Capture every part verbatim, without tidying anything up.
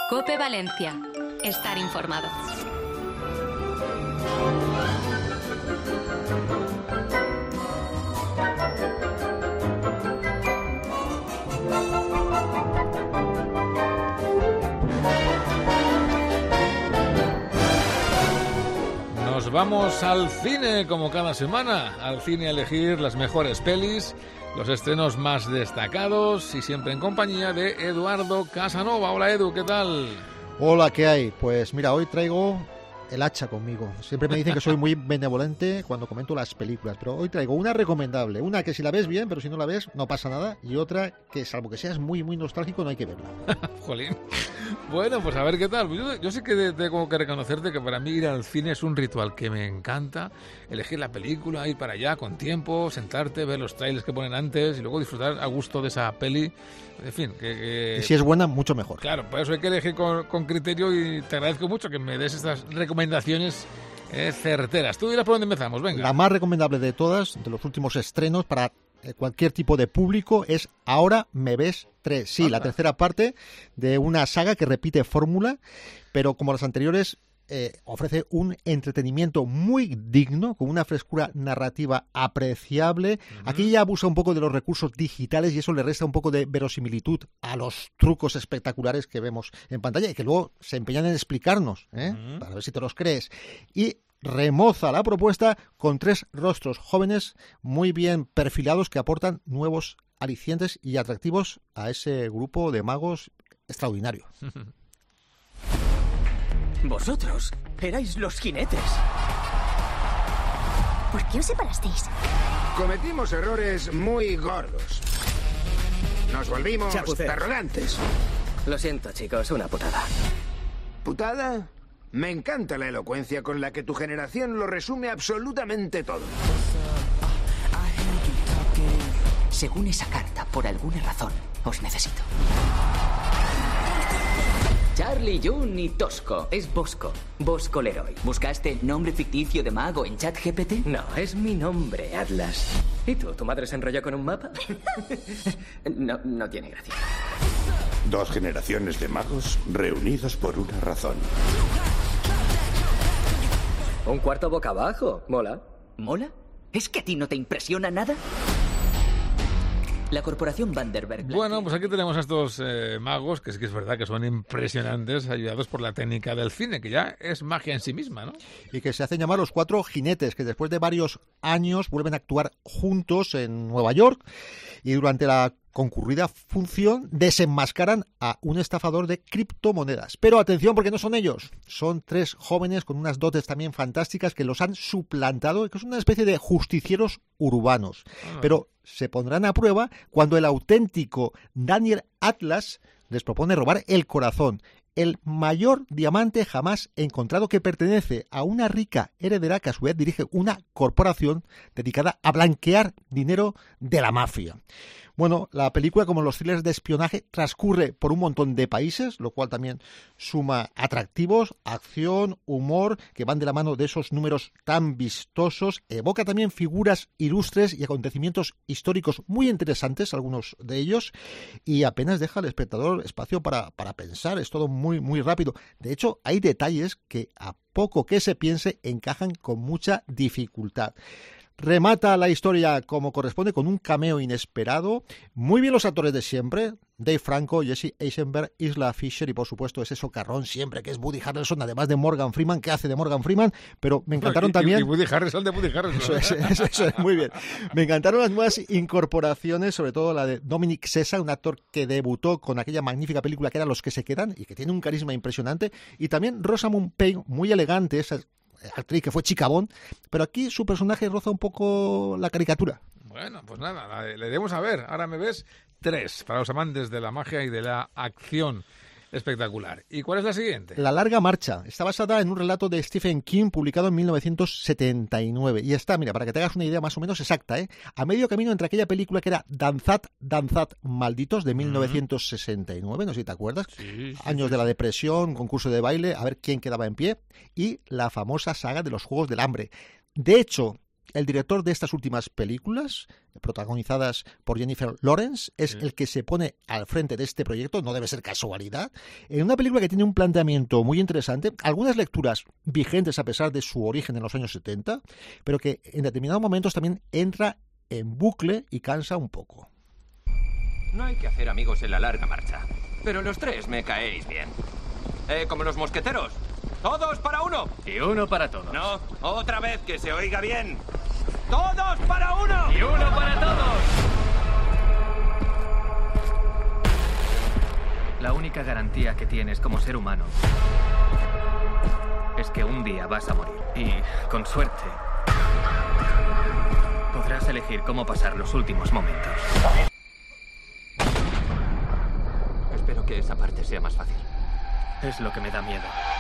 COPE Valencia. Estar informado. Nos vamos al cine como cada semana, al cine a elegir las mejores pelis, los estrenos más destacados y siempre en compañía de Eduardo Casanova. Hola Edu, ¿qué tal? Hola, ¿qué hay? Pues mira, hoy traigo el hacha conmigo. Siempre me dicen que soy muy benevolente cuando comento las películas, pero hoy traigo una recomendable, una que si la ves bien, pero si no la ves no pasa nada, y otra que salvo que seas muy muy nostálgico no hay que verla. Jolín. Bueno, pues a ver qué tal. Yo, yo sé que tengo que reconocerte que para mí ir al cine es un ritual que me encanta. Elegir la película, ir para allá con tiempo, sentarte, ver los trailers que ponen antes y luego disfrutar a gusto de esa peli. En fin, que... que... Y si es buena, mucho mejor. Claro, por eso hay que elegir con, con criterio y te agradezco mucho que me des estas recomendaciones eh, certeras. Tú dirás por dónde empezamos, venga. La más recomendable de todas, de los últimos estrenos para cualquier tipo de público, es Ahora me ves tres. Sí, Anda. La tercera parte de una saga que repite fórmula, pero como las anteriores, eh, ofrece un entretenimiento muy digno, con una frescura narrativa apreciable. Uh-huh. Aquí ya abusa un poco de los recursos digitales y eso le resta un poco de verosimilitud a los trucos espectaculares que vemos en pantalla y que luego se empeñan en explicarnos, ¿eh? Uh-huh. Para ver si te los crees. Y remoza la propuesta con tres rostros jóvenes muy bien perfilados que aportan nuevos alicientes y atractivos a ese grupo de magos extraordinario. Vosotros erais los jinetes. ¿Por qué os separasteis? Cometimos errores muy gordos. Nos volvimos Chapuceros. arrogantes. Lo siento, chicos, una putada. ¿Putada? Me encanta la elocuencia con la que tu generación lo resume absolutamente todo. Según esa carta, por alguna razón, os necesito. Charlie, Jun y Tosco. Es Bosco. Bosco Leroy. ¿Buscaste nombre ficticio de mago en ChatGPT? No, es mi nombre, Atlas. ¿Y tú? ¿Tu madre se enrolló con un mapa? no, no tiene gracia. Dos generaciones de magos reunidos por una razón. Un cuarto boca abajo. Mola. ¿Mola? ¿Es que a ti no te impresiona nada? La corporación Vanderberg. Bueno, pues aquí tenemos a estos eh, magos, que sí que es verdad que son impresionantes, ayudados por la técnica del cine, que ya es magia en sí misma, ¿no? Y que se hacen llamar los cuatro jinetes, que después de varios años vuelven a actuar juntos en Nueva York y durante la concurrida función desenmascaran a un estafador de criptomonedas. Pero atención, porque no son ellos. Son tres jóvenes con unas dotes también fantásticas que los han suplantado, que son una especie de justicieros urbanos. Ah. Pero se pondrán a prueba cuando el auténtico Daniel Atlas les propone robar el corazón, el mayor diamante jamás encontrado, que pertenece a una rica heredera que a su vez dirige una corporación dedicada a blanquear dinero de la mafia. Bueno, la película, como los thrillers de espionaje, transcurre por un montón de países, lo cual también suma atractivos, acción, humor, que van de la mano de esos números tan vistosos. Evoca también figuras ilustres y acontecimientos históricos muy interesantes, algunos de ellos, y apenas deja al espectador espacio para, para pensar. Es todo muy, muy rápido. De hecho, hay detalles que, a poco que se piense, encajan con mucha dificultad. Remata la historia como corresponde con un cameo inesperado. Muy bien los actores de siempre. Dave Franco, Jesse Eisenberg, Isla Fisher y por supuesto ese socarrón siempre que es Woody Harrelson, además de Morgan Freeman, que hace de Morgan Freeman, pero me encantaron y, también... Y Woody Harrelson de Woody Harrelson. Eso es, eso, eso es, muy bien. Me encantaron las nuevas incorporaciones, sobre todo la de Dominic Sessa, un actor que debutó con aquella magnífica película que era Los que se quedan y que tiene un carisma impresionante, y también Rosamund Pike, muy elegante, esa actriz que fue Chica Bond, pero aquí su personaje roza un poco la caricatura. Bueno, pues nada, le iremos a ver. Ahora me ves tres, para los amantes de la magia y de la acción. Espectacular. ¿Y cuál es la siguiente? La larga marcha. Está basada en un relato de Stephen King publicado en mil novecientos setenta y nueve. Y está, mira, para que te hagas una idea más o menos exacta, ¿eh? A medio camino entre aquella película que era Danzad, Danzad, Malditos, de mil novecientos sesenta y nueve, no sé si te acuerdas. Sí, sí, Años sí. de la depresión, concurso de baile, a ver quién quedaba en pie. Y la famosa saga de los Juegos del Hambre. De hecho, el director de estas últimas películas, protagonizadas por Jennifer Lawrence, es sí. el que se pone al frente de este proyecto, no debe ser casualidad, en una película que tiene un planteamiento muy interesante, algunas lecturas vigentes a pesar de su origen en los años setenta, pero que en determinados momentos también entra en bucle y cansa un poco. No hay que hacer amigos en la larga marcha, pero los tres me caéis bien. Eh, como los mosqueteros. ¡Todos para uno! Y uno para todos. No, otra vez, que se oiga bien. ¡Todos para uno! Y uno para todos. La única garantía que tienes como ser humano es que un día vas a morir. Y, con suerte, podrás elegir cómo pasar los últimos momentos. Espero que esa parte sea más fácil. Es lo que me da miedo.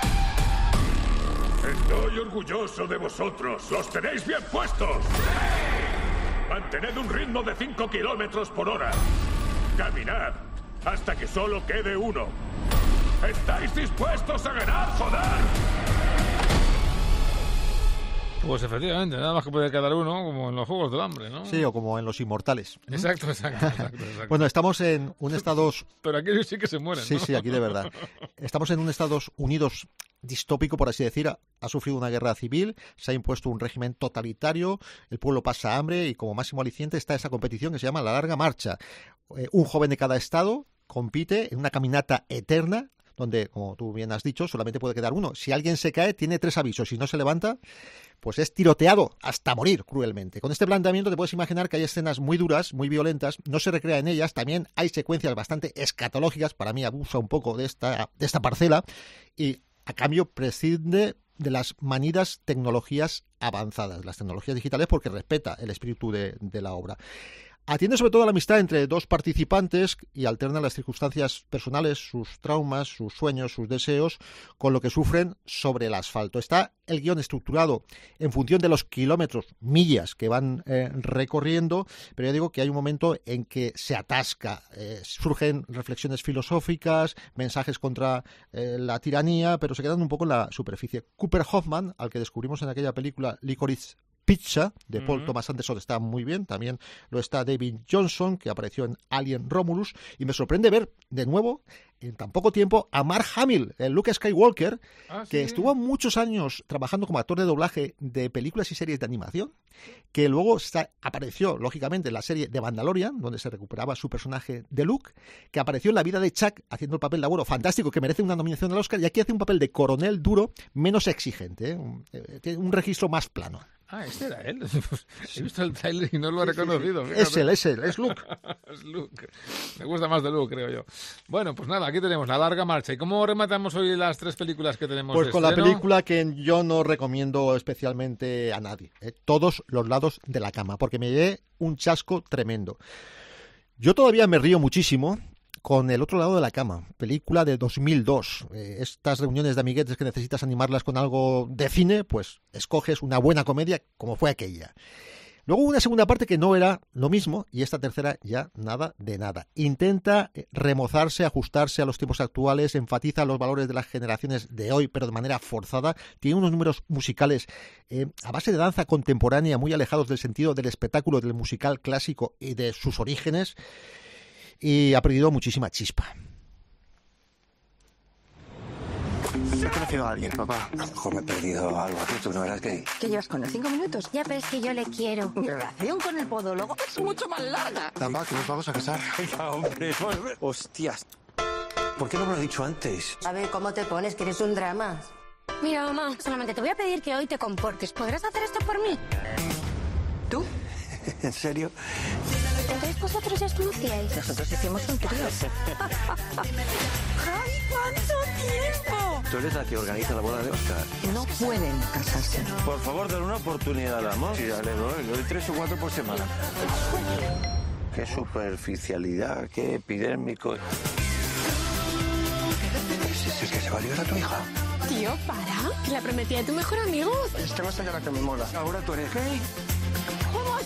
Estoy orgulloso de vosotros. ¡Los tenéis bien puestos! Mantened un ritmo de cinco kilómetros por hora. Caminad hasta que solo quede uno. ¿Estáis dispuestos a ganar, joder? Pues efectivamente, nada más que puede quedar uno, como en los Juegos del Hambre, ¿no? Sí, o como en Los Inmortales. Exacto, exacto, exacto, exacto. Bueno, estamos en un Estados... Pero aquí sí que se mueren, Sí, ¿no? sí, aquí de verdad. Estamos en un Estados Unidos distópico, por así decir. Ha sufrido una guerra civil, se ha impuesto un régimen totalitario, el pueblo pasa hambre y como máximo aliciente está esa competición que se llama la larga marcha. Eh, un joven de cada estado compite en una caminata eterna donde, como tú bien has dicho, solamente puede quedar uno. Si alguien se cae, tiene tres avisos. Si no se levanta, pues es tiroteado hasta morir cruelmente. Con este planteamiento te puedes imaginar que hay escenas muy duras, muy violentas, no se recrea en ellas, también hay secuencias bastante escatológicas, para mí abusa un poco de esta, de esta parcela, y a cambio prescinde de las manidas tecnologías avanzadas, las tecnologías digitales, porque respeta el espíritu de, de la obra. Atiende sobre todo a la amistad entre dos participantes y alterna las circunstancias personales, sus traumas, sus sueños, sus deseos, con lo que sufren sobre el asfalto. Está el guión estructurado en función de los kilómetros, millas que van eh, recorriendo, pero ya digo que hay un momento en que se atasca, eh, surgen reflexiones filosóficas, mensajes contra eh, la tiranía, pero se quedan un poco en la superficie. Cooper Hoffman, al que descubrimos en aquella película Licorice Pizza, de Paul uh-huh. Thomas Anderson, está muy bien. También lo está David Johnson, que apareció en Alien Romulus. Y me sorprende ver, de nuevo, en tan poco tiempo, a Mark Hamill, el Luke Skywalker, ah, que ¿sí? estuvo muchos años trabajando como actor de doblaje de películas y series de animación, que luego está, apareció, lógicamente, en la serie de Mandalorian, donde se recuperaba su personaje de Luke, que apareció en La vida de Chuck, haciendo el papel de abuelo fantástico, que merece una nominación al Oscar, y aquí hace un papel de coronel duro, menos exigente, ¿eh? un, eh, un registro más plano. Ah, este era él. He visto el trailer y no lo he reconocido. Fíjate. Es él, es él, es Luke. Es Luke. Me gusta más de Luke, creo yo. Bueno, pues nada, aquí tenemos La larga marcha. ¿Y cómo rematamos hoy las tres películas que tenemos? Pues de con estreno? La película que yo no recomiendo especialmente a nadie. ¿eh? Todos los lados de la cama, porque me llevé un chasco tremendo. Yo todavía me río muchísimo con El otro lado de la cama, película de dos mil dos. Eh, estas reuniones de amiguetes que necesitas animarlas con algo de cine, pues escoges una buena comedia como fue aquella. Luego una segunda parte que no era lo mismo y esta tercera ya nada de nada. Intenta remozarse, ajustarse a los tiempos actuales, enfatiza los valores de las generaciones de hoy, pero de manera forzada. Tiene unos números musicales eh, a base de danza contemporánea muy alejados del sentido del espectáculo, del musical clásico y de sus orígenes. Y ha perdido muchísima chispa. He conocido a alguien, papá. A lo mejor me he perdido algo aquí. ¿Tú no eras gay? ¿Qué llevas con él? ¿Cinco minutos? Ya, pero es que yo le quiero. Mi relación con el podólogo es mucho más larga. Damba, que nos vamos a casar. Venga, hombre. Hostias. ¿Por qué no me lo has dicho antes? A ver, ¿cómo te pones? Que eres un drama. Mira, mamá, solamente te voy a pedir que hoy te comportes. ¿Podrás hacer esto por mí? ¿Tú? ¿En serio? Entonces vosotros ya os conocíais. Nosotros hicimos un trío. ¡Ay, cuánto tiempo! Tú eres la que organiza la boda de Oscar. No pueden casarse. Por favor, dale una oportunidad al amor. Sí, dale, doy, doy tres o cuatro por semana. Qué superficialidad, qué epidérmico. ¿Es ese que se va a liar a tu hija? Tío, para. Que la prometí a tu mejor amigo. Es que me señora que me mola. Ahora tú eres gay. ¡Vamos!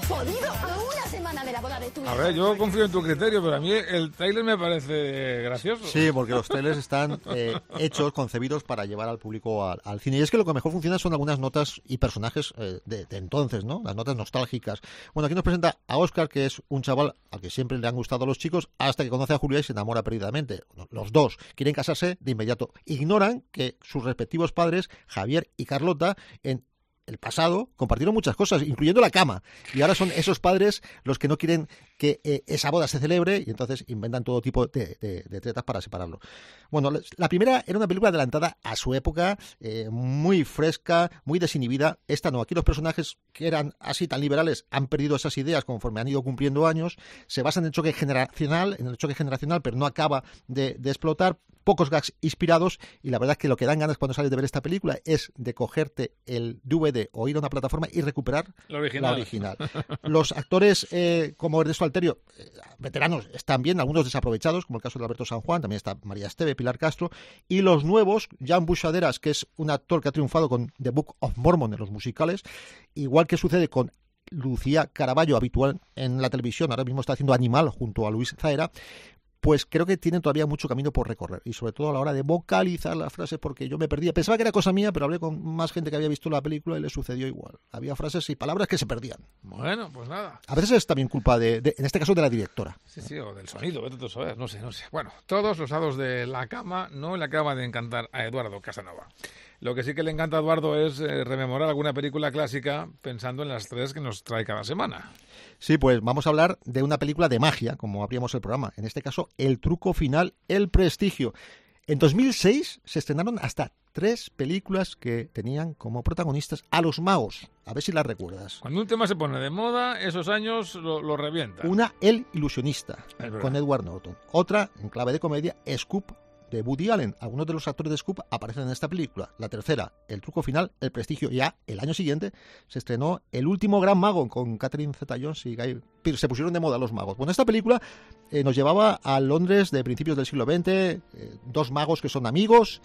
podido a una semana de la boda de tu hijo. A ver, yo confío en tu criterio, pero a mí el tráiler me parece gracioso. Sí, porque los trailers están eh, hechos, concebidos para llevar al público al, al cine. Y es que lo que mejor funciona son algunas notas y personajes eh, de, de entonces, ¿no? Las notas nostálgicas. Bueno, aquí nos presenta a Oscar, que es un chaval al que siempre le han gustado los chicos, hasta que conoce a Julia y se enamora perdidamente. Los dos quieren casarse de inmediato. Ignoran que sus respectivos padres, Javier y Carlota, en el pasado compartieron muchas cosas, incluyendo la cama, y ahora son esos padres los que no quieren que eh, esa boda se celebre, y entonces inventan todo tipo de, de, de tretas para separarlo. Bueno, la primera era una película adelantada a su época, eh, muy fresca, muy desinhibida. Esta no, aquí los personajes que eran así tan liberales han perdido esas ideas conforme han ido cumpliendo años, se basan en el choque generacional, en el choque generacional, pero no acaba de, de explotar. Pocos gags inspirados, y la verdad es que lo que dan ganas cuando sales de ver esta película es de cogerte el D V D o ir a una plataforma y recuperar la original. La original. Los actores eh, como Ernesto Alterio, eh, veteranos, están bien, algunos desaprovechados, como el caso de Alberto San Juan, también está María Esteve, Pilar Castro, y los nuevos, Jan Buixaderas, que es un actor que ha triunfado con The Book of Mormon en los musicales, igual que sucede con Lucía Caraballo, habitual en la televisión, ahora mismo está haciendo Animal junto a Luis Zaera. Pues creo que tienen todavía mucho camino por recorrer, y sobre todo a la hora de vocalizar las frases, porque yo me perdía. Pensaba que era cosa mía, pero hablé con más gente que había visto la película y le sucedió igual. Había frases y palabras que se perdían. Bueno, pues nada. A veces es también culpa, de, de en este caso, de la directora. Sí, sí, o del sonido, vete tú a saber, no sé, no sé. Bueno, todos los hados de la cama no le acaba de encantar a Eduardo Casanova. Lo que sí que le encanta a Eduardo es eh, rememorar alguna película clásica pensando en las tres que nos trae cada semana. Sí, pues vamos a hablar de una película de magia, como abríamos el programa. En este caso, El truco final, El prestigio. En dos mil seis se estrenaron hasta tres películas que tenían como protagonistas a los magos. A ver si las recuerdas. Cuando un tema se pone de moda, esos años lo, lo revienta. Una, El ilusionista, con Edward Norton. Otra, en clave de comedia, Scoop, de Woody Allen. Algunos de los actores de Scoop aparecen en esta película. La tercera, El truco final, El prestigio. Ya el año siguiente se estrenó El último gran mago con Catherine Zeta-Jones y Guy Pearce. Se pusieron de moda los magos. Bueno, esta película eh, nos llevaba a Londres de principios del siglo veinte, eh, dos magos que son amigos,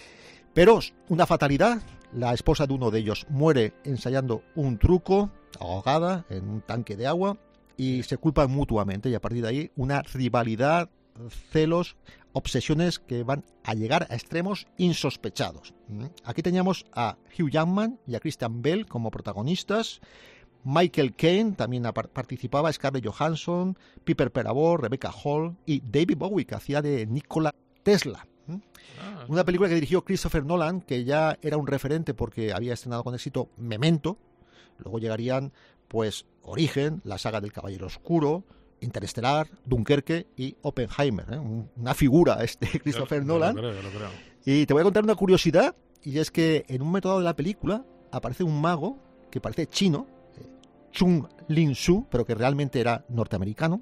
pero una fatalidad. La esposa de uno de ellos muere ensayando un truco, ahogada en un tanque de agua, y se culpan mutuamente, y a partir de ahí una rivalidad, celos, obsesiones que van a llegar a extremos insospechados. Aquí teníamos a Hugh Jackman y a Christian Bale como protagonistas. Michael Caine también participaba, Scarlett Johansson, Piper Perabor, Rebecca Hall y David Bowie, que hacía de Nikola Tesla. Una película que dirigió Christopher Nolan, que ya era un referente porque había estrenado con éxito Memento. Luego llegarían, pues, Origen, la saga del Caballero Oscuro, Interestelar, Dunkerque y Oppenheimer, ¿eh? Una figura este Christopher yo, Nolan. Yo lo creo, yo lo creo. Y te voy a contar una curiosidad, y es que en un momento dado de la película aparece un mago que parece chino, Chung Lin-su, pero que realmente era norteamericano.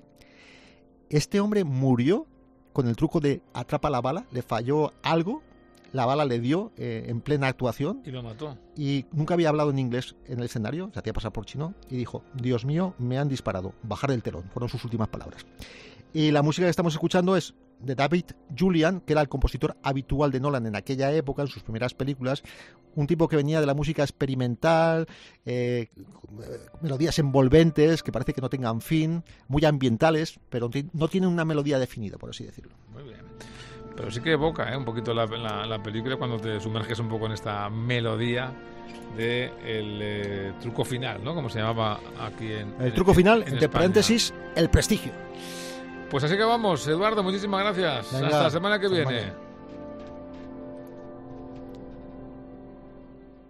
Este hombre murió con el truco de atrapa la bala, le falló algo, la bala le dio eh, en plena actuación. Y lo mató. Y nunca había hablado en inglés en el escenario, se hacía pasar por chino, y dijo: Dios mío, me han disparado, bajar el telón, fueron sus últimas palabras. Y la música que estamos escuchando es de David Julian, que era el compositor habitual de Nolan en aquella época, en sus primeras películas, un tipo que venía de la música experimental, eh, melodías envolventes, que parece que no tengan fin, muy ambientales, pero no tienen una melodía definida, por así decirlo. Muy bien. Pero sí que evoca ¿eh? un poquito la, la, la película cuando te sumerges un poco en esta melodía de el eh, truco final, ¿no? Como se llamaba aquí en El truco en, final, en entre España. Paréntesis, El prestigio. Pues así que vamos, Eduardo, muchísimas gracias. Venga, hasta la semana que semana. viene.